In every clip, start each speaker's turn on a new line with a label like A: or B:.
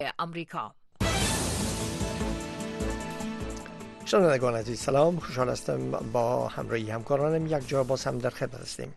A: امریکا.
B: شنوندگان عزیز سلام، خوشحال هستم با همراهی همکارانم یک جا باز هم در خدمت هستیم.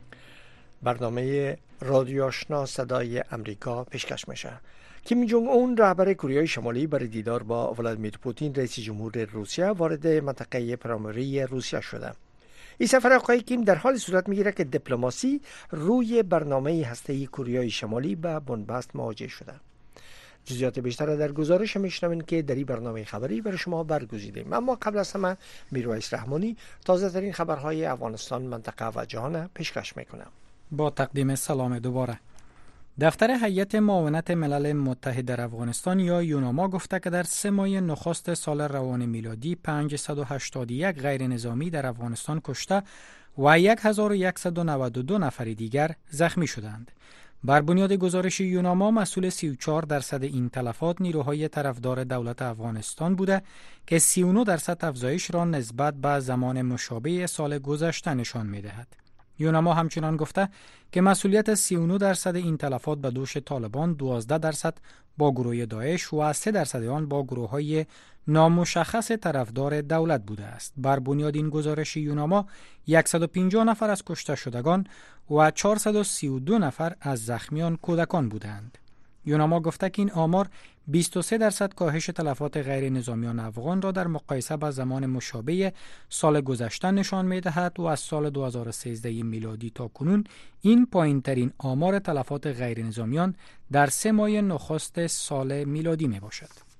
B: برنامه رادیو آشنا صدای امریکا پیشکش میشه. کیم جونگ اون رهبر کره شمالی برای دیدار با ولادیمیر پوتین رئیس جمهور روسیه وارد منطقه پراموری روسیه شده. این سفر آقای کیم در حال صورت میگیره که دیپلماسی روی برنامه هسته‌ای کره شمالی به بنبست مواجه شده. جزئیات بیشتر در گزارش میشنوین که در این برنامه خبری برای شما برگزیدیم. اما قبل از همه میرویس رحمانی تازه ترین خبرهای افغانستان، منطقه و جهان پیشکش میکنه.
C: با تقدیم سلام دوباره. دفتر هیئت معاونت ملل متحد در افغانستان یا یوناما گفته که در 3 ماه نخست سال روان میلادی 581 غیر نظامی در افغانستان کشته و 1192 نفر دیگر زخمی شدند. بر بنیاد گزارش یوناما مسئول 34% این تلفات نیروهای طرفدار دولت افغانستان بوده که 39% افزایش را نسبت به زمان مشابه سال گذشته نشان می‌دهد. یوناما همچنان گفته که مسئولیت 39% این تلفات به دوش طالبان، 12% با گروه داعش و 3% آن با گروه‌های نامشخص طرفدار دولت بوده است. بر بنیاد این گزارش یوناما 150 نفر از کشته شدگان و 432 نفر از زخمیان کودکان بودند. یوناما گفته که این آمار 23% کاهش تلفات غیر نظامیان افغان را در مقایسه با زمان مشابه سال گذشته نشان می‌دهد و از سال 2013 میلادی تا کنون این پایین‌ترین آمار تلفات غیر نظامیان در 3 ماه نخست سال میلادی میباشد.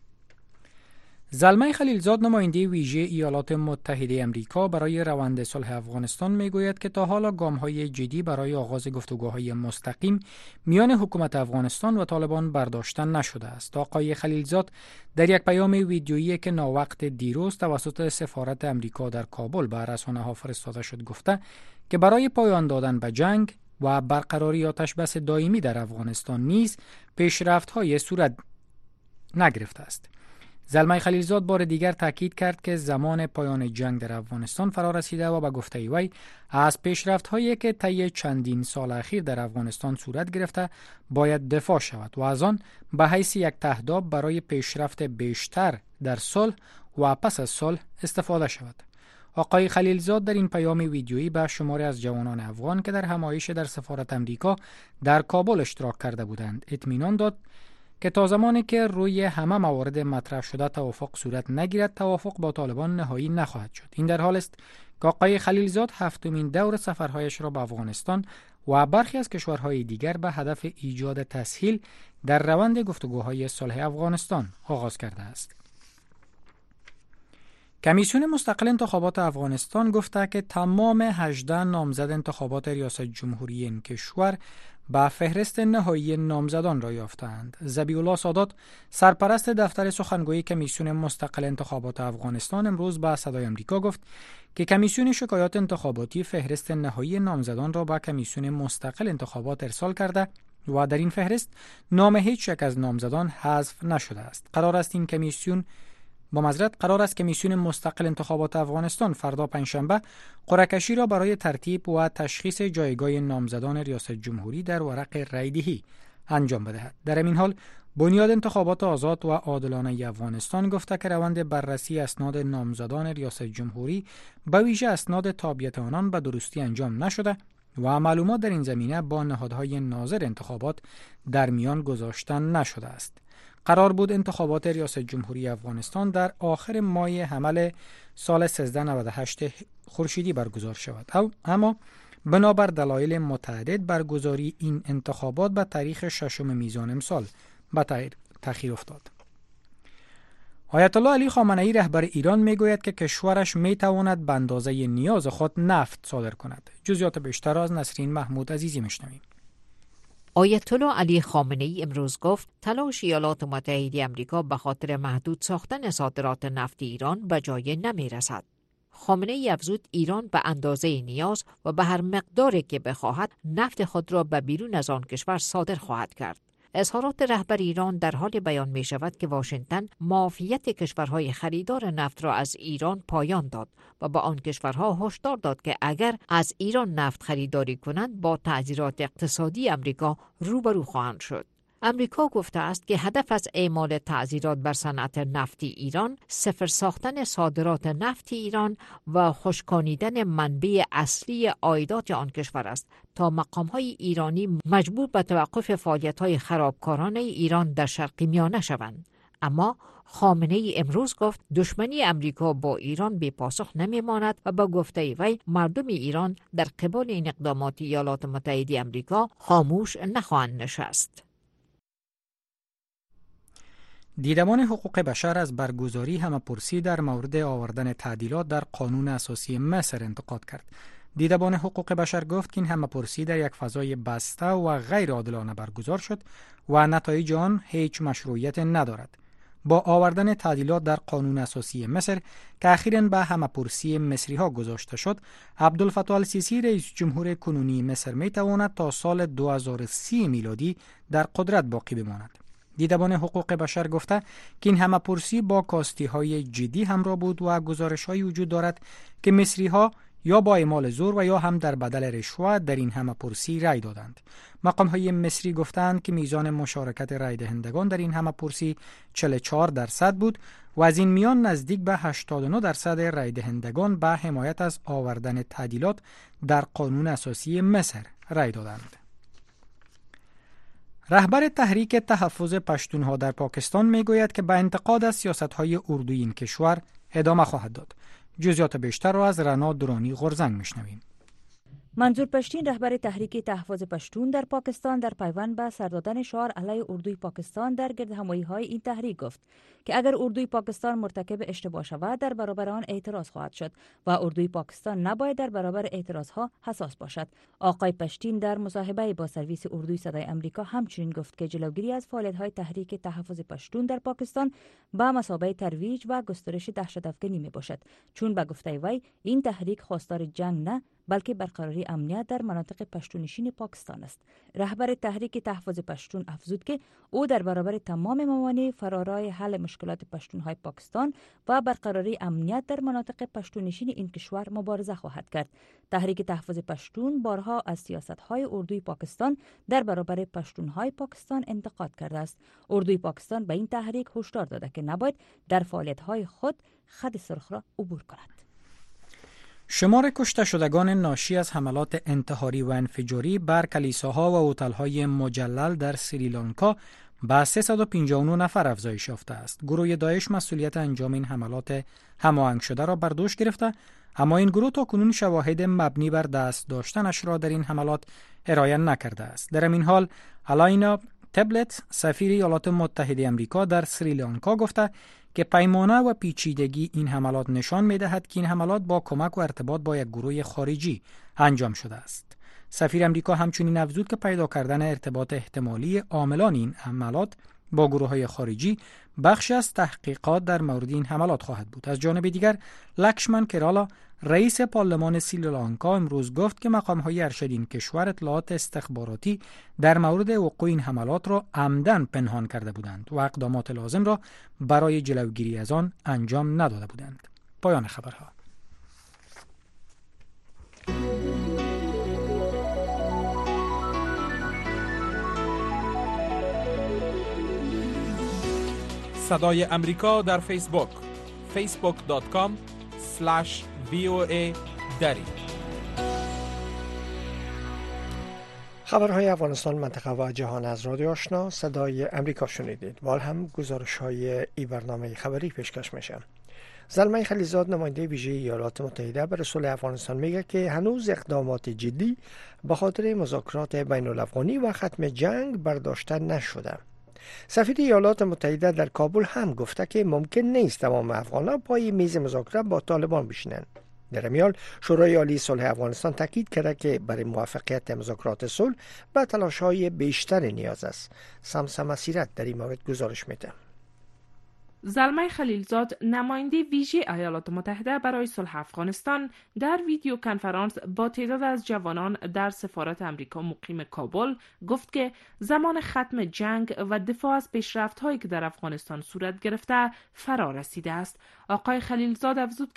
C: زلمه خلیلزاد نماینده ویژه ایالات متحده امریکا برای روند صلح افغانستان میگوید که تا حالا گام‌های جدی برای آغاز گفتگوهای مستقیم میان حکومت افغانستان و طالبان برداشته نشده است. آقای خلیلزاد در یک پیام ویدیویی که ناوقت دیروز توسط سفارت امریکا در کابل به رسانه‌ها فرستاده شد گفته که برای پایان دادن به جنگ و برقراری آتش‌بس دائمی در افغانستان نیز پیشرفت‌های صورت نگرفته است. زلمه خلیلزاد بار دیگر تاکید کرد که زمان پایان جنگ در افغانستان فرا رسیده و به گفته وی از پیشرفت‌هایی که طی چندین سال اخیر در افغانستان صورت گرفته باید دفاع شود و از آن به حیث یک تهداب برای پیشرفت بیشتر در صلح و پس از صلح استفاده شود. آقای خلیلزاد در این پیام ویدیویی به شماری از جوانان افغان که در همایش در سفارت امریکا در کابل اشتراک کرده بودند اطمینان داد که تا زمانی که روی همه موارد مطرح شده توافق صورت نگیرد، توافق با طالبان نهایی نخواهد شد. این در حال است که آقای خلیلزاد 7مین دور سفرهایش را به افغانستان و برخی از کشورهای دیگر به هدف ایجاد تسهیل در روند گفتگوهای صلح افغانستان آغاز کرده است. کمیسیون مستقل انتخابات افغانستان گفته که تمام 18 نامزد انتخابات ریاست جمهوری این کشور با فهرست نهایی نامزدان را یافتند. ذبیح الله سادات سرپرست دفتر سخنگوی کمیسیون مستقل انتخابات افغانستان امروز به صدای آمریکا گفت که کمیسیون شکایات انتخاباتی فهرست نهایی نامزدان را به کمیسیون مستقل انتخابات ارسال کرده و در این فهرست نام هیچ یک از نامزدان حذف نشده است. قرار است کمیسیون مستقل انتخابات افغانستان فردا پنجشنبه قرعه‌کشی را برای ترتیب و تشخیص جایگاه نامزدان ریاست جمهوری در ورق رایدهی انجام بدهد. در این حال بنیاد انتخابات آزاد و عادلانه افغانستان گفته که روند بررسی اسناد نامزدان ریاست جمهوری به ویژه اسناد تابعیت آنان به درستی انجام نشده و معلومات در این زمینه با نهادهای ناظر انتخابات در میان گذاشته نشده است. قرار بود انتخابات ریاست جمهوری افغانستان در آخر ماه حمل سال 1398 خورشیدی برگزار شود، اما بنابر دلایل متعدد برگزاری این انتخابات به تاریخ 6 میزان امسال به تأخیر افتاد. آیت الله علی خامنه‌ای رهبر ایران میگوید که کشورش میتواند به اندازه نیاز خود نفت صادر کند. جزئیات بیشتر از نسرین محمود عزیزی میشنویم.
A: آیت الله علی خامنه‌ای امروز گفت تلاش ایالات متحده آمریکا به خاطر محدود ساختن صادرات نفت ایران به جای نمی رسد. خامنه‌ای افزود ایران به اندازه نیاز و به هر مقداری که بخواهد نفت خود را به بیرون از آن کشور صادر خواهد کرد. اظهارات رهبر ایران در حال بیان می شود که واشنگتن معافیت کشورهای خریدار نفت را از ایران پایان داد و با آن کشورها هشدار داد که اگر از ایران نفت خریداری کنند با تعزیرات اقتصادی آمریکا روبرو خواهند شد. امریکا گفته است که هدف از اعمال تعزیرات بر صنعت نفتی ایران صفر ساختن صادرات نفت ایران و خشکانیدن منبع اصلی عایدات آن کشور است تا مقام‌های ایرانی مجبور به توقف فعالیت‌های خرابکارانه ایران در شرق میانه شوند. اما خامنه‌ای امروز گفت دشمنی امریکا با ایران بی پاسخ نمی‌ماند و با گفته وی مردم ایران در قبال این اقدامات ایالات متحده آمریکا خاموش نخواهند نشست.
C: دیدبان حقوق بشر از برگزاری همه‌پرسی در مورد آوردن تعدیلات در قانون اساسی مصر انتقاد کرد. دیدبان حقوق بشر گفت که این همه‌پرسی در یک فضای بسته و غیر عادلانه برگزار شد و نتایج آن هیچ مشروعیت ندارد. با آوردن تعدیلات در قانون اساسی مصر که اخیراً به همه‌پرسی مصری‌ها گذاشته شد، عبدالفتاح السیسی رئیس جمهور کنونی مصر می‌تواند تا سال 2030 میلادی در قدرت باقی بماند. دیدبان حقوق بشر گفته که این همه‌پرسی با کاستی‌های جدی همراه بود و گزارش‌هایی وجود دارد که مصری‌ها یا با اعمال زور و یا هم در بدل رشوه در این همه‌پرسی رأی دادند. مقام‌های مصری گفتند که میزان مشارکت رأی دهندگان در این همه‌پرسی 44% بود و از این میان نزدیک به 89% رأی دهندگان به حمایت از آوردن تعدیلات در قانون اساسی مصر رأی دادند. رهبر تحریک تحفظ پشتونها در پاکستان میگوید که به انتقاد از سیاست‌های اردوی این کشور ادامه خواهد داد. جزئیات بیشتر را از رنا درانی غرزنگ میشنویم.
D: منظور پشتین رهبر تحریک تحفظ پشتون در پاکستان در پیوند به سر دادن شعار علیه اردوی پاکستان در گردهمایی‌های این تحریک گفت که اگر اردوی پاکستان مرتکب اشتباه شود در برابر آن اعتراض خواهد شد و اردوی پاکستان نباید در برابر اعتراضها حساس باشد. آقای پشتین در مصاحبه با سرویس اردوی صدای آمریکا همچنین گفت که جلوگیری از فعالیت‌های تحریک تحفظ پشتون در پاکستان به مثابه ترویج و گسترش دهشت‌افکنی میباشد، چون به گفته وی این تحریک خواستار جنگ نه بلکه برقراری امنیت در مناطق پشتونشین پاکستان است. رهبر تحریک تحفظ پشتون افزود که او در برابر تمام موانع فرارای حل مشکلات پشتونهای پاکستان و برقراری امنیت در مناطق پشتونشین این کشور مبارزه خواهد کرد. تحریک تحفظ پشتون بارها از سیاست‌های اردوی پاکستان در برابر پشتونهای پاکستان انتقاد کرده است. اردوی پاکستان به این تحریک هشدار داده که نباید در فعالیت‌های خود خط سرخ را عبور کند.
C: شمار کشته شدگان ناشی از حملات انتحاری و انفجاری بر کلیساها و هتل‌های مجلل در سریلانکا به 359 نفر افزایش یافته است. گروه داعش مسئولیت انجام این حملات هماهنگ شده را بر دوش گرفته، اما این گروه تاکنون شواهد مبنی بر دست داشتنش را در این حملات ارائه نکرده است. در این حال الاینا تبلت سفیر ایالات متحده آمریکا در سریلانکا گفته که پیمانه و پیچیدگی این حملات نشان می‌دهد که این حملات با کمک و ارتباط با یک گروه خارجی انجام شده است. سفیر آمریکا همچنین افزود که پیدا کردن ارتباط احتمالی عاملان این حملات با گروه‌های خارجی بخشی از تحقیقات در مورد این حملات خواهد بود. از جانب دیگر لکشمن کرالا رئیس پارلمان سریلانکا امروز گفت که مقام‌های ارشد این کشور اطلاعات استخباراتی در مورد وقوع این حملات را عمدن پنهان کرده بودند و اقدامات لازم را برای جلوگیری از آن انجام نداده بودند. پایان خبرها.
E: صدای امریکا در فیسبوک facebook.com/VOA دری.
B: خبرهای افغانستان، منطقه و جهان از رادیو آشنا صدای امریکا شنیدید. وال هم گزارش‌های این برنامه خبری پیشکش میشه. زلمه خلیزاد نماینده ویژه ایالات متحده به رسول افغانستان میگه که هنوز اقدامات جدی به خاطر مذاکرات بین الافغانی و ختم جنگ برداشته نشده. سفیر ایالات متحده در کابل هم گفته که ممکن نیست تمام افغان‌ها پای میز مذاکره با طالبان بشینند. در این حال شورای عالی صلح افغانستان تاکید کرده که برای موفقیت مذاکرات صلح به تلاش‌های بیشتر نیاز است. سمسم سیرت در این مورد گزارش میده.
F: زلمه خلیلزاد نماینده ویژه ایالات متحده برای صلح افغانستان در ویدیو کنفرانس با تعداد از جوانان در سفارت امریکا مقیم کابل گفت که زمان ختم جنگ و دفاع از پیشرفت‌هایی که در افغانستان صورت گرفته فرا رسیده است. آقای خلیلزاد افزود که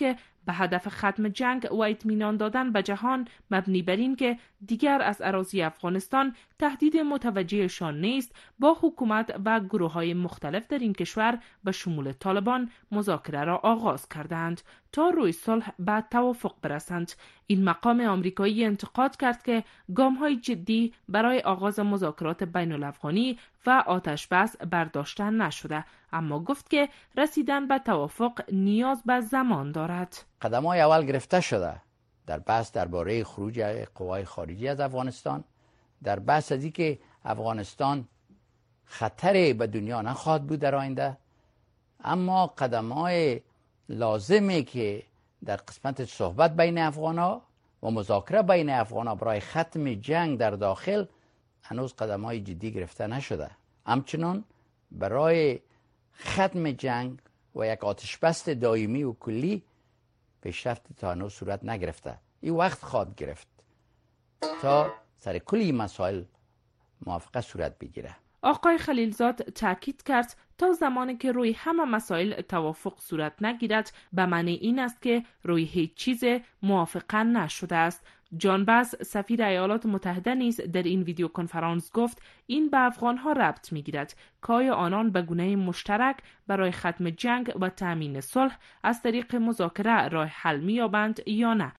F: به هدف ختم جنگ و اطمینان دادن به جهان مبنی بر این که دیگر از اراضی افغانستان تهدید متوجهشان نیست، با حکومت و گروه‌های مختلف در این کشور به شمول طالبان مذاکره را آغاز کردند تا روی صلح به توافق برسند. این مقام آمریکایی انتقاد کرد که گام‌های جدی برای آغاز مذاکرات بین الافغانی و آتش بس برداشته نشده، اما گفت که رسیدن به توافق نیاز به زمان دارد.
G: قدم‌های اول گرفته شده در بحث درباره خروج قوای خارجی از افغانستان، در بحث از اینکه افغانستان خطری به دنیا نخواهد بود در آینده، اما قدم‌های لازمی که در قسمت صحبت بین افغان‌ها و مذاکره بین افغان‌ها برای ختم جنگ در داخل هنوز قدم‌های جدی گرفته نشده. همچنان برای ختم جنگ و یک آتشبس دائمی و کلی پیشرفت تا هنوز صورت نگرفته. این وقت خواهد گرفت تا سر کلی مسائل موافقه صورت بگیره.
F: آقای خلیلزاد تاکید کرد تا زمانی که روی همه مسائل توافق صورت نگیرد به معنی این است که روی هیچ چیز موافقه نشده است. جان باس سفیر ایالات متحده نیز در این ویدیو کنفرانس گفت این به افغانها ربط می‌گیرد که آیا آنان به گونه مشترک برای ختم جنگ و تامین صلح از طریق مذاکره راه حل می‌یابند یا نه.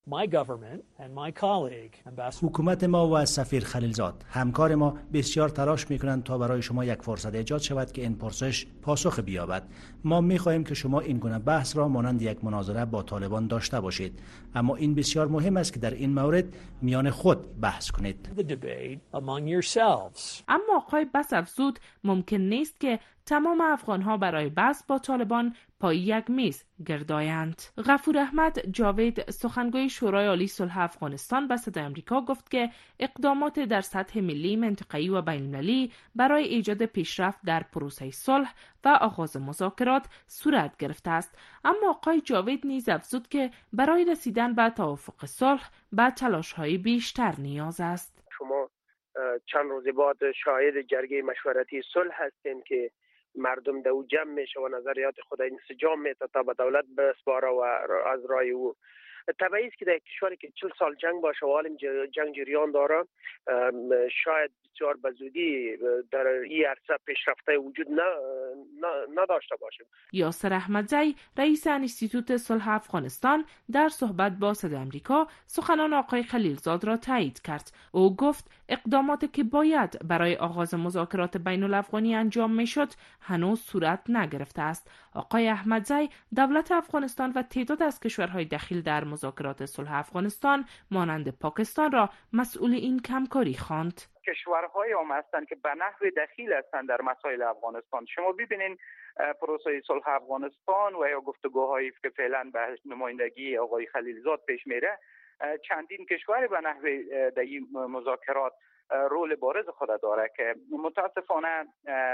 H: حکومت ما و سفیر خلیلزاد همکار ما بسیار تلاش می‌کنند تا برای شما یک فرصت ایجاد شود که این پرسش پاسخ بیابد. ما می‌خواهیم که شما این گونه بحث را مانند یک مناظره با طالبان داشته باشید، اما این بسیار مهم است که در این مورد میان خود بحث کنید.
F: اما آقای بس افزود ممکن نیست که تمام افغانها برای بحث با طالبان پای یک میز گردایند. غفور احمد جاوید سخنگوی شورای عالی صلح افغانستان به صدای آمریکا گفت که اقدامات در سطح ملی، منطقه‌ای و بین‌المللی برای ایجاد پیشرفت در پروسه صلح و آغاز مذاکرات صورت گرفته است، اما آقای جاوید نیز افزود که برای رسیدن به توافق صلح به تلاش‌های بیشتر نیاز است.
I: شما چند روز بعد شاهد جرگه مشورتی صلح هستین که مردم دو جمع میشه و نظریات خود انسجام میته تا به دولت بسپاره و از رای او. طبیعی است که در کشوری که 40 سال جنگ باشه و حال جنگ جریان داره، شاید بسیار به زودی در این عرصه پیشرفته وجود نداشته باشه.
F: یاسر احمدزی رئیس انستیتوت صلح افغانستان در صحبت با صدای آمریکا سخنان آقای خلیلزاد را تایید کرد. او گفت اقداماتی که باید برای آغاز مذاکرات بین الافغانی انجام میشد هنوز صورت نگرفته است. آقای احمدزی دولت افغانستان و تعداد از کشورهای دخیل در مذاکرات صلح افغانستان مانند پاکستان را مسئول این کمکاری خواند.
J: کشورهای هم هستند که به نحو دخیل هستند در مسائل افغانستان. شما ببینید پروسه صلح افغانستان و یا گفتگوهایی که فعلا به نمایندگی آقای خلیلزاد پیش میره، چندین کشور به نحو در این مذاکرات رول بارز خود داره که متاسفانه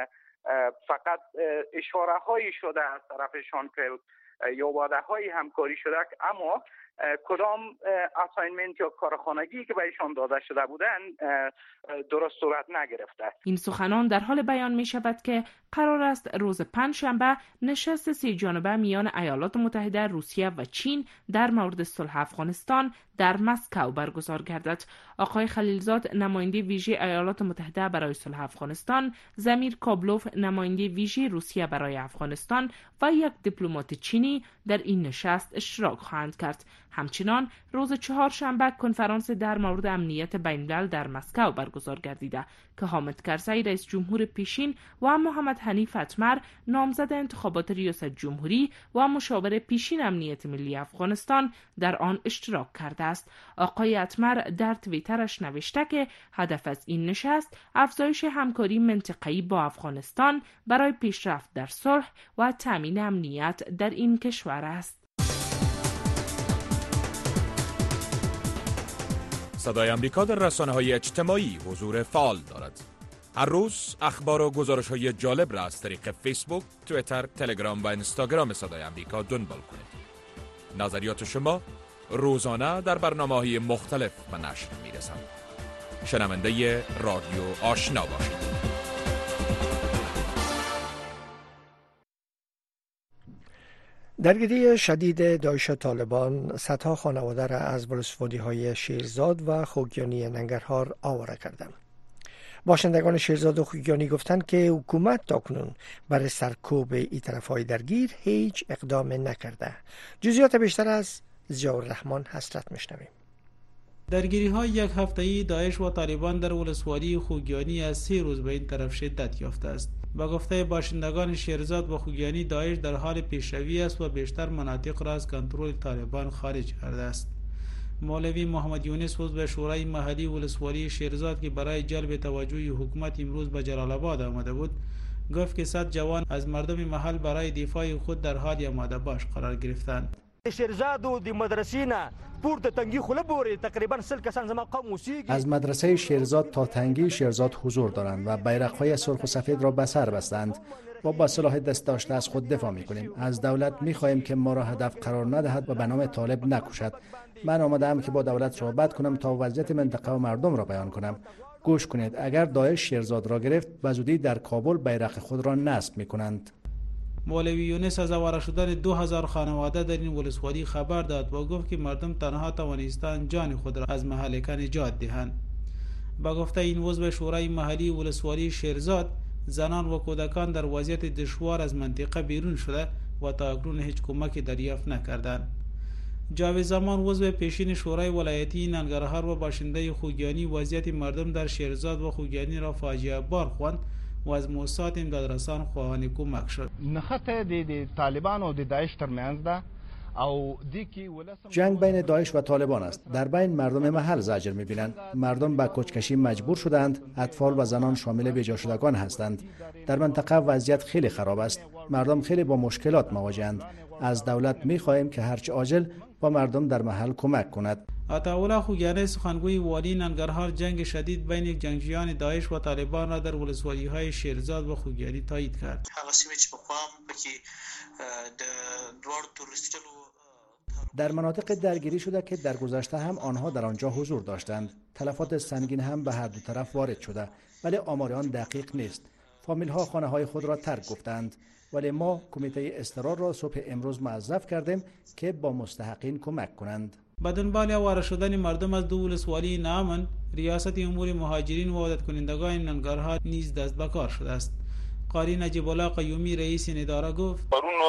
J: فقط اشاره هایی شده از طرفشان که یا وعده های همکاری شده، اما کدام اساینمنت یا کارخانگی که به ایشان داده شده بودن درست صورت نگرفته.
F: این سخنان در حال بیان می شود که قرار است روز پنجشنبه نشست 3 جانبه میان ایالات متحده، روسیه و چین در مورد صلح افغانستان در مسکو برگزار گردد. آقای خلیلزاد نماینده ویژه ایالات متحده برای صلح افغانستان، زمیر کابلوف نماینده ویژه روسیه برای افغانستان و یک دیپلمات چینی در این نشست اشتراک خواهند کرد. همچنان روز چهارشنبه کنفرانس در مورد امنیت بین‌الملل در مسکو برگزار گردیده که حامد کرزی رئیس جمهور پیشین و محمد حنیف اتمر نامزد انتخابات ریاست جمهوری و مشاور پیشین امنیت ملی افغانستان در آن اشتراک کرده است. آقای اتمر در توییترش نوشته که هدف از این نشست افزایش همکاری منطقه‌ای با افغانستان برای پیشرفت در صلح و تامین امنیت در این کشور است.
E: صدای آمریکا در رسانه‌های اجتماعی حضور فعال دارد. هر روز اخبار و گزارش‌های جالب را از طریق فیسبوک، توییتر، تلگرام و اینستاگرام صدای آمریکا دنبال کنید. نظریات شما روزانه در برنامه‌های مختلف به نشر می‌رسند. شنونده رادیو آشنا باشید.
B: درگیری شدید داعش و طالبان صدها خانواده را از ولسوالی‌های شیرزاد و خوگیانی ننگرهار آواره کردند. باشندگان شیرزاد و خوگیانی گفتند که حکومت تاکنون برای سرکوب این طرف‌های درگیر هیچ اقدام نکرده. جزئیات بیشتر از ضیاءالرحمن حسرت میشنویم.
K: درگیری های یک هفته‌ای داعش و طالبان در ولسوالی خوگیانی از 3 روز به این طرف شدت یافته است. با گفته باشندگان شیرزاد و خوگیانی، داعش در حال پیشروی است و بیشتر مناطق را از کنترل طالبان خارج کرده است. مولوی محمد یونس عضو شورای محلی ولسوالی شیرزاد که برای جلب توجه حکومت امروز به جلال آباد آمده بود، گفت که 100 جوان از مردم محل برای دفاع خود در حال آماده باش قرار گرفتند.
L: شیرزاد و دی مدرسینا پورته تنگی خله بوری تقریبا 40 کسان زما قوم موسیقی
H: از مدرسه شیرزاد تا تنگی شیرزاد حضور دارند و بیرق‌های سرخ و سفید را به سر بستند. ما با سلاح دست داشته از خود دفاع می‌کنیم. از دولت می‌خواهیم که ما را هدف قرار ندهد و به نام طالب نکشد. من آمده‌ام که با دولت صحبت کنم تا وضعیت منطقه و مردم را بیان کنم. گوش کنید، اگر داعش شیرزاد را گرفت، به زودی در کابل بیرق خود را نصب می‌کنند.
K: مولوی یونس از آواره شدن 2000 خانواده در این ولسوالی خبر داد و گفت که مردم تنها توانستند جان خود را از مهلکه نجات دهند. با گفته این عضو شورای محلی ولسوالی شیرزاد، زنان و کودکان در وضعیت دشوار از منطقه بیرون شده و تا اکنون هیچ کمکی دریافت نکردند. جاوید زمان عضو پیشین شورای ولایتی ننگرهار و باشنده خوگیانی وضعیت مردم در شیرزاد و خوگیانی را فاجعه بار خواند و از موسسات امدادرسان خواهان کمک شد.
M: نخته د طالبان او د داعش ترمنځ ده او
H: جنگ بین داعش و طالبان است. در بین مردم محل زجر می‌بینند. مردم به کشکشی مجبور شدند. اطفال و زنان شامل بی‌جا شدگان هستند. در منطقه وضعیت خیلی خراب است. مردم خیلی با مشکلات مواجه‌اند. از دولت می‌خواهیم که هرچه عاجل با مردم در محل کمک کند.
K: عطاالله خوگیانی سخنگوی والی ننگرهار جنگ شدید بین جنگجویان داعش و طالبان را در ولسوالی‌های شیرزاد و خوگیانی تایید کرد.
H: در مناطق درگیری شده که در گذشته هم آنها در آنجا حضور داشتند. تلفات سنگین هم به هر دو طرف وارد شده، ولی آمار آن دقیق نیست. فامیل‌ها خانه‌های خود را ترک گفتند، ولی ما کمیته اضطرار را صبح امروز موظف کردیم که با مستحقین کمک کنند.
K: به دنبال آواره شدن مردم از دو ولسوالی نامن، ریاست امور مهاجرین و عادت کنندگان ننگرهار نیز دست به کار شده است. قاری نجیب الله قیومی رئیس این اداره گفت: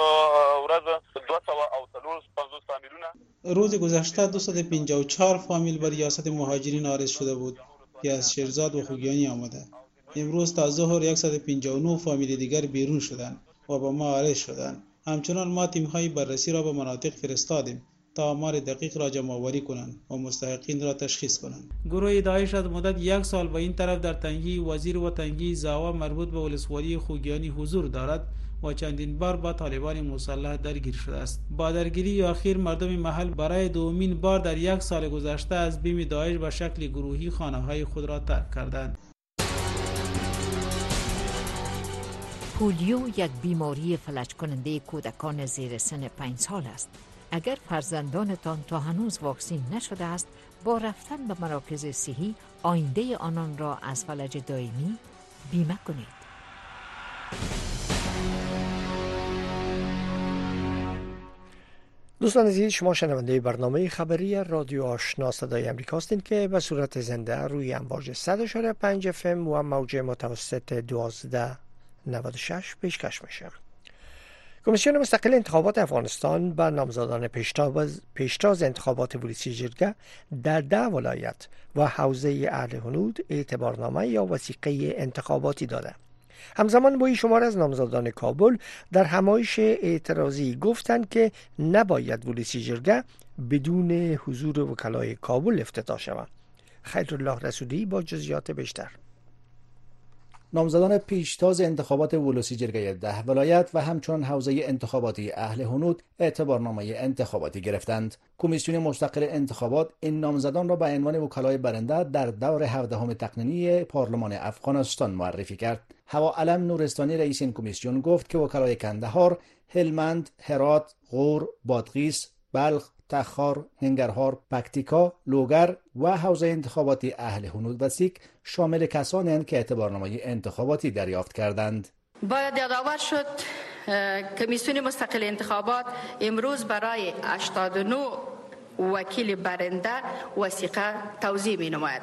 K: روز گذشته 254 فامیل به ریاست مهاجرین عارض شده بود که از شیرزاد و خوگیانی آمده. امروز تا ظهر 159 فامیل دیگر بیرون شدند و با ما عارض شدند. همچنان ما تیم‌های بررسی را به مناطق فرستادیم تا آمار دقیق را جمع آوری کنند و مستحقین را تشخیص کنند. گروه داعش از مدت 1 سال به این طرف در تنگی وزیر و تنگی زاوا مربوط به ولسوالی خوگیانی حضور دارد و چندین بار با طالبان مسلح درگیر شده است. با درگیری اخیر مردم محل برای دومین بار در 1 سال گذشته از بیم داعش به شکل گروهی خانه‌های خود را ترک کردند.
A: پولیو یک بیماری فلج کننده کودکان زیر سن 5 سال است. اگر فرزندانتان تا هنوز واکسین نشده است، با رفتن به مراکز صحی آینده آنان را از فلج دائمی بیمه کنید.
B: دوستان عزیز، شما شنونده برنامه خبری رادیو آشنا صدای امریکا هستید که به صورت زنده روی امواج 100.5 FM و موج متوسط 1296 پیشکش میشه. کمیسیون مستقل انتخابات افغانستان به نامزدان پیشتاز انتخابات ولسی جرگه در 10 ولایت و حوزه اهل هنود اعتبارنامه یا وثیقه انتخاباتی داده. همزمان با این شمار از نامزدان کابل در همایش اعتراضی گفتند که نباید ولسی جرگه بدون حضور وکلای کابل افتتاح شود. خیرالله رسولی با جزئیات بیشتر.
H: نامزدان پیشتاز انتخابات ولسی جرگه 10 ولایت و همچنان حوزه انتخاباتی اهل هنود اعتبارنامه انتخاباتی گرفتند. کمیسیون مستقل انتخابات این نامزدان را به عنوان وکلای برنده در دور 17 تقنینی پارلمان افغانستان معرفی کرد. هوا علم نورستانی رئیس این کمیسیون گفت که وکلای کندهار، هلمند، هرات، غور، بادغیس، بلخ، تخار، ننگرهار، پکتیکا، لوگر و حوزه انتخاباتی اهل هنود و سیک شامل کسانی هستند که اعتبارنامه انتخاباتی دریافت کردند.
N: باید یادآور شد کمیسیون مستقل انتخابات امروز برای 89 وکیل برنده وثیقه توزیع می نماید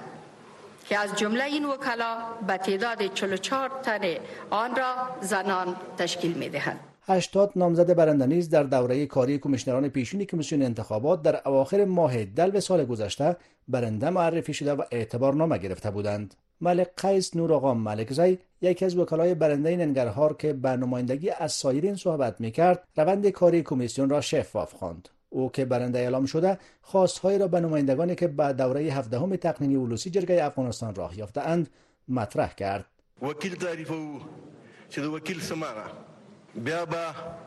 N: که از جمله این وکلا به تعداد 44 تن آن را زنان تشکیل می دهند.
H: 80 نامزد برنده نیز در دوره کاری کمیشنران پیشین کمیسیون انتخابات در اواخر ماه دلو سال گذشته برنده معرفی شده و اعتبارنامه گرفته بودند. ملک قیس نورآقا ملکزی یکی از وکلای برنده ننگرهار که به نمایندگی از سایرین صحبت می‌کرد، روند کاری کمیسیون را شفاف خواند. او که برنده اعلام شده، خواست‌هایی را به نمایندگانی که به دوره 17 تقنینی اولوسی جرگه افغانستان راه یافته‌اند مطرح کرد.
O: وکیل تعریف او چې د وکیل سمانه بیا به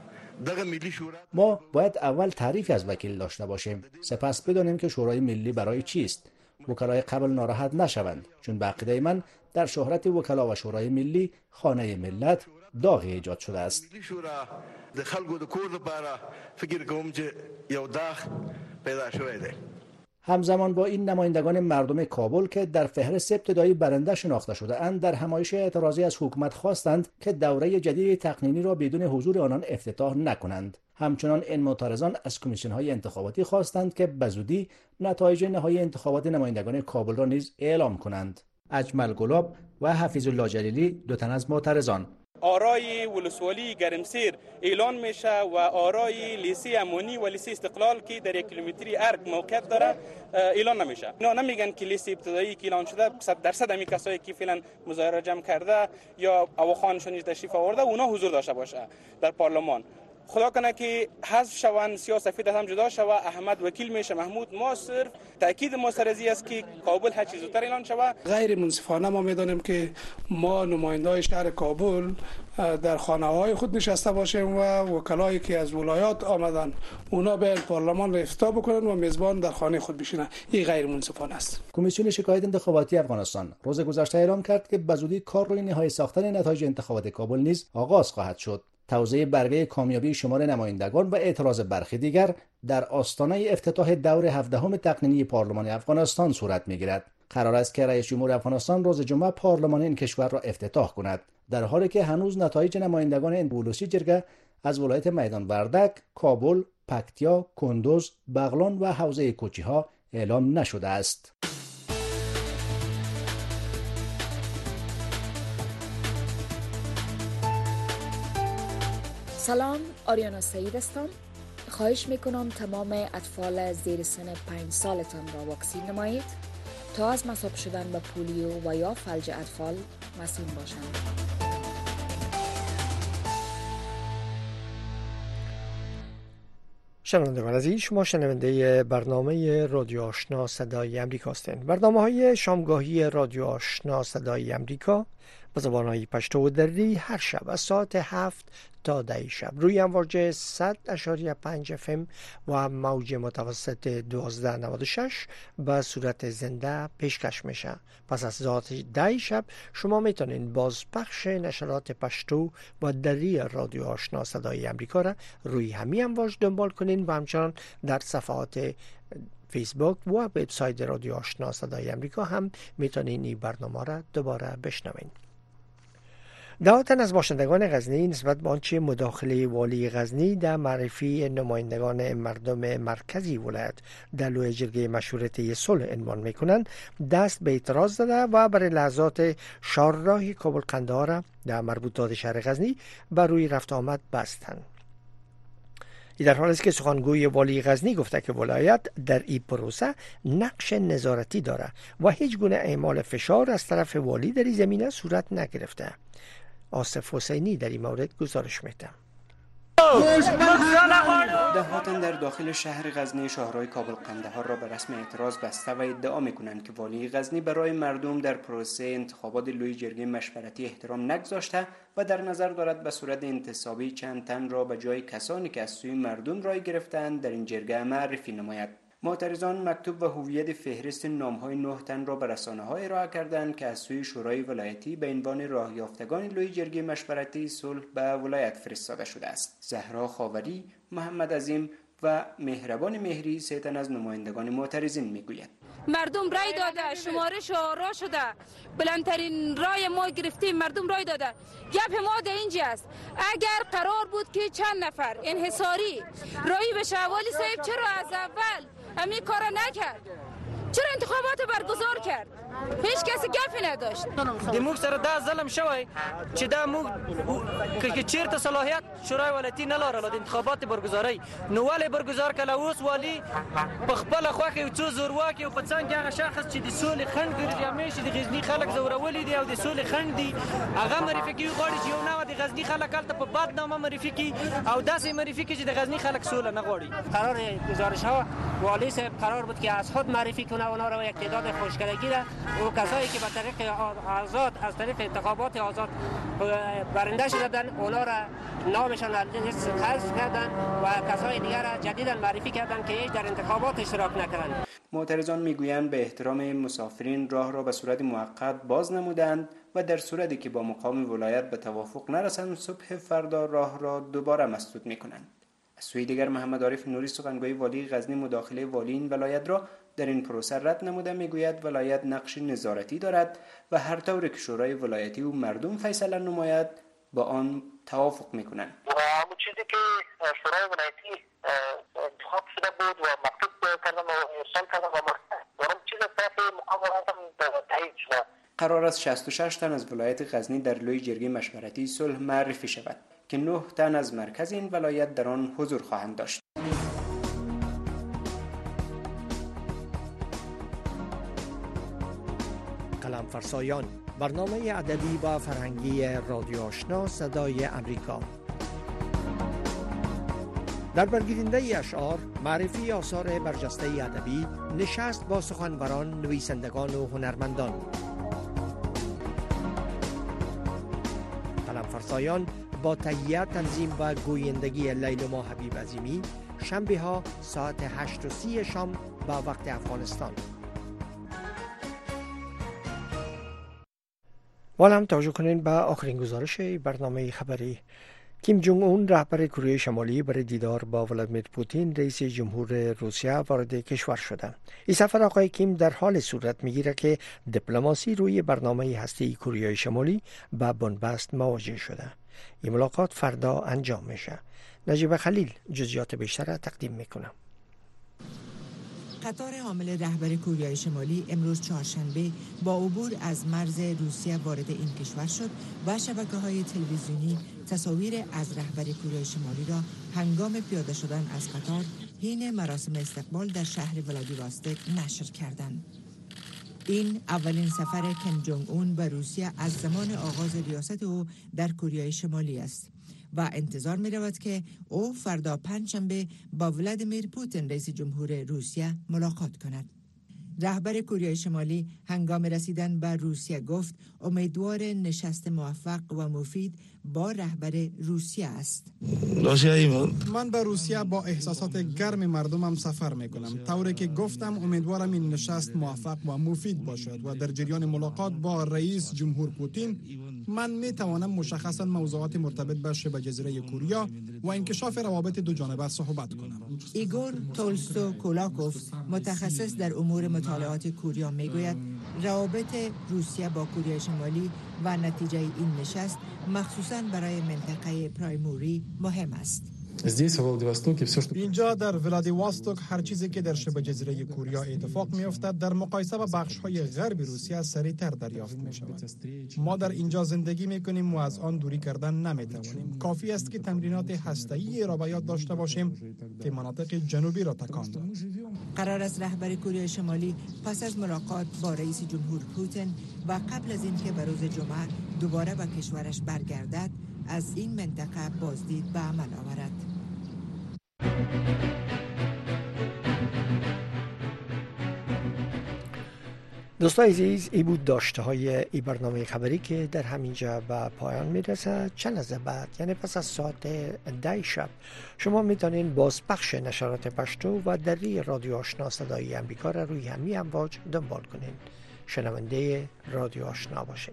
O: دغه ملی شورا
H: ما باید اول تعریفی از وکیل داشته باشیم، سپس بدانیم که شورای ملی برای چیست. وکلای قبل ناراحت نشوند، چون به عقیده من در شهرت وکلا و شورای ملی خانه ملت داغ ایجاد شده است.
O: ملی شورا د خلکو د کور لپاره فکر کوم چې یو داغ پیدا شوی دی.
H: همزمان با این نمایندگان مردم کابل که در فهرست ابتدایی برنده شناخته شده اند در همایش اعتراضی از حکومت خواستند که دوره جدید تقنینی را بدون حضور آنان افتتاح نکنند. همچنان این معترضان از کمیسیون‌های انتخاباتی خواستند که بزودی نتایج نهایی انتخابات نمایندگان کابل را نیز اعلام کنند. اجمل گلاب و حفیظ الله جلیلی دو تن از معترضان.
P: آرای ولسوالی گرمسیر اعلان میشه و آرای لیسی امونی و لیسی استقلال که در 1 کیلومتری ارگ موقعیت داره اعلان نمیشه. اینا نمیگن که لیست ابتدایی که اعلان شده 100% همین کسایی که فعلا مظاهره جمع کرده یا اواخانشون تشریف آورده اونا حضور داشته باشه در پارلمان. خدا کنه که حذف شوند، سیاسفید هم جدا شوه، احمد وکیل میشه، محمود. ما صرف تاکید ما سر ازی است که کابل هر چیز زودتر اعلان شوه.
Q: غیر منصفانه ما میدانیم که ما نمایندای شهر کابل در خانه‌های خود نشسته باشیم و وکلایی که از ولایات آمدن اونا به پارلمان را افتتاح بکنن و میزبان در خانه خود بشینن. این غیر منصفانه است.
H: کمیسیون شکایت انتخاباتی افغانستان روز گذشته اعلام کرد که بزودی کار روی نهایی ساختن نتایج انتخابات کابل نیز آغاز خواهد شد. توزیع برگه کامیابی شمار نمایندگان و اعتراض برخی دیگر در آستانه افتتاح دور 17 تقنینی پارلمان افغانستان صورت می‌گیرد. قرار است که رئیس جمهور افغانستان روز جمعه پارلمان این کشور را افتتاح کند، در حالی که هنوز نتایج نمایندگان اولوسی جرگه از ولایت میدان وردک، کابل، پکتیا، کندوز، بغلان و حوزه کوچی‌ها اعلام نشده است.
R: سلام، آریانا سعید هستم. خواهش میکنم تمام اطفال زیر سن 5 سالتان را واکسین نمایید تا از مصاب شدن به پولیو و یا فلج اطفال مسئول باشند.
B: شنوندگان عزیز، شما شنونده برنامه رادیو آشنا صدای امریکا هستید. برنامه‌های شامگاهی رادیو آشنا صدای امریکا به زبان‌های پشتو و دری هر شب از ساعت 7 تا 10 شب روی امواج 100.5 FM و موج متوسط 1296 به صورت زنده پیشکش میشه. پس از ساعت 10 شب شما میتونید بازپخش نشرات پشتو و دری رادیو آشنا صدای امریکا را روی همین امواج دنبال کنین و همچنان در صفحات فیسبوک و وبسایت رادیو آشنا صدای امریکا هم میتونین این برنامه را دوباره بشنوین. دهاتن از باشندگان غزنی نسبت به آنچه مداخله والی غزنی در معرفی نمایندگان مردم مرکزی ولایت در لوی جرگه مشورتی صلح عنوان میکنند دست به اعتراض داده و برای لحظات شارراه کابل قندهار در مربوطات شهر غزنی بر روی رفت آمد بستند. در حالی است که سخنگوی والی غزنی گفته که ولایت در این پروسه نقش نظارتی دارد و هیچ گونه اعمال فشار از طرف والی در این زمینه صورت نگرفته. آصف حسینی در این مورد گزارش میده.
S: دهاتن در داخل شهر غزنی شاهراه کابل قندهار را به رسم اعتراض بسته و ادعا میکنند که والی غزنی برای مردم در پروسه انتخابات لوی جرگه مشورتی احترام نگذاشته و در نظر دارد به صورت انتصابی چند تن را به جای کسانی که از سوی مردم رای گرفتند در این جرگه معرفی نماید. معترضان مکتوب و هویت فهرست نام‌های 9 تن را به رسانه‌ها ارائه کردند که از سوی شورای ولایتی به عنوان راه یافتگان لوی جرگه مشورتی صلح به ولایت فرستاده شده است. زهرا خاوری، محمد عظیم و مهربان مهری سه تن از نمایندگان معترضین میگوید
T: مردم رای داده، شمارش آرا شده، بلندترین رای ما گرفتیم، مردم رای داده. گپ ما در اینجا است، اگر قرار بود که چند نفر انحصاری رای بشه، والی صاحب چرا از اول همین کار نکرد؟ چرا انتخابات برگزار کرد؟ هیچ کسی گپی نداشت.
U: دموک سره دا ظلم شوی چې دا موږ که چیرته صلاحیت شورای ولایتي نه لرله د انتخابات برگزاري، نو ولې برگزار کله؟ اوس والی په خپل خوښه یو څو زورواکي او په څنګ هغه شخص چې د سولې خنډ ګرځي، همیشه د غزني خلک زورولي دي او د سولې خنډ دي، هغه معرفي کوي. غواړي چې یو نوع د غزني خلک هلته په بدنامه معرفي کړي او داسې معرفی که چې د غزنی خلک سوله نه غواړي.
V: قرار گزارش ها والی صاحب قرار بود که از خود معرفی کنه اونا رو یک تعداد خوشگلگی را و کسایی که به طریق آزاد از طریق انتخابات آزاد برنده شدن اونا را نامشان حذف کردن و کسای دیگر را جدیدا معرفی کردن که هیچ در انتخابات اشتراک نکردند.
S: معترضان میگویند به احترام مسافرین راه را به صورت موقت باز نمودند و در صورتی که با مقام ولایت به توافق نرسند صبح فردا راه را دوباره مسدود میکنند. از سوی دیگر محمد عارف نوری سخنگوی والی غزنی مداخله والی این ولایت را در این پروسه رد نموده میگوید ولایت نقش نظارتی دارد و هر طوری که شورای ولایتی و مردم فیصله نماید با آن توافق میکنند.
W: همون چیزی که شورای ولایتی انتخاب شده بود و مکتوب کردن و ارسال کردن و اون چیز طرف مقام ولایت هم تایید شده.
S: قرار است 66 تن از ولایت غزنی در لوی جرگه مشورتی صلح معرفی شود که 9 تن از مرکز این ولایت در آن حضور خواهند داشت.
B: قلم فرسایان، برنامه ادبی و فرهنگی رادیو آشنا صدای امریکا. در برگیرنده اشعار، معرفی آثار برجسته ادبی، نشست با سخنوران، نویسندگان و هنرمندان. قلم فرسایان با تهیه، تنظیم و گویندگی لیلما حبیب عظیمی، شنبه ها ساعت 8:30 شام با وقت افغانستان. حالا هم توجه کنین به آخرین گزارش برنامه خبری. کیم جونگ اون رهبر کره شمالی برای دیدار با ولادیمیر پوتین رئیس جمهور روسیه وارد کشور شده. این سفر آقای کیم در حال صورت میگیره که دیپلماسی روی برنامه هسته‌ای کره شمالی با بنبست مواجه شده. این ملاقات فردا انجام میشه. نجیب خلیل جزئیات بیشتر را تقدیم میکنه.
X: قطار حامل رهبر کره شمالی امروز چهارشنبه با عبور از مرز روسیه وارد این کشور شد و شبکه‌های تلویزیونی تصاویر از رهبر کره شمالی را هنگام پیاده شدن از قطار حین مراسم استقبال در شهر ولادیواستوک نشر کردند. این اولین سفر کیم جونگ اون به روسیه از زمان آغاز ریاست او در کره شمالی است و انتظار می رود که او فردا پنجشنبه با ولادیمیر پوتین رئیس جمهور روسیه ملاقات کند. رهبر کره شمالی هنگام رسیدن به روسیه گفت امیدوار نشست موفق و مفید با رهبر روسیه است.
Y: من به روسیه با احساسات گرم مردمم سفر میکنم. طوری که گفتم امیدوارم این نشست موفق و مفید باشد و در جریان ملاقات با رئیس جمهور پوتین من میتوانم مشخصا موضوعات مرتبط به شبه جزیره کوریا و انکشاف روابط دو جانبه صحبت کنم.
X: ایگور تولستوکولاکوف متخصص در امور مطالعات کوریا میگوید روابط روسیه با کره شمالی و نتیجه این نشست مخصوصاً برای منطقه پرایموری مهم است.
Y: اینجا در ولادیواستوک هر چیزی که در شبه جزیره کوریا اتفاق می‌افتد در مقایسه با بخش‌های غرب روسیه سریع‌تر دریافت می‌شود. ما در اینجا زندگی می‌کنیم و از آن دوری کردن نمی‌توانیم. کافی است که تمرینات هسته‌ای را به یاد داشته باشیم که مناطق جنوبی را تکان دهد.
X: قرار است رهبر کره شمالی پس از ملاقات با رئیس جمهور پوتین و قبل از اینکه به روز جمعه دوباره به کشورش برگردد از این منطقه بازدید به عمل آورد.
B: دوستان عزیز، این بود داشته های این برنامه خبری که در همینجا به پایان میرسه. چند لحظه بعد یعنی پس از ساعت 10 شب شما میتونین بازپخش نشرات پشتو و دری رادیو آشنا صدای امریکا را روی همین امواج دنبال کنین. شنونده رادیو آشنا باشین.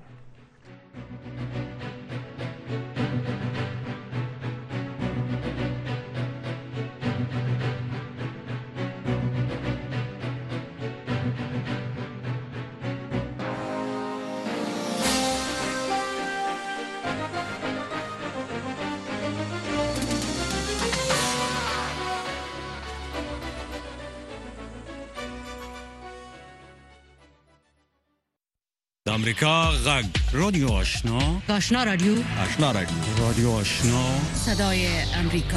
C: امریکا غږ رادیو آشنا
D: آشنا رادیو
C: رادیو آشنا
D: صدای امریکا